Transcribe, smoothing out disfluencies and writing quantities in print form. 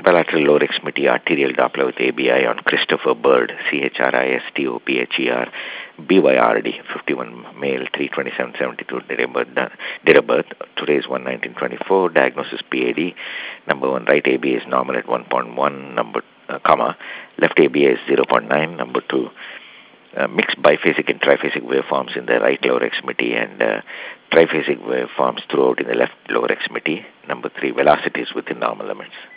bilateral lower extremity arterial Doppler with ABI on Christopher Bird, CHRISTOPHER, BYRD, 51 male, 32772 date of birth. Today is 1/19/24. Diagnosis PAD. Number 1, right ABA is normal at 1.1. Number comma, left ABA is 0.9. Number 2, mixed biphasic and triphasic waveforms in the right lower extremity and triphasic waveforms throughout in the left lower extremity. Number 3, velocity is within normal limits.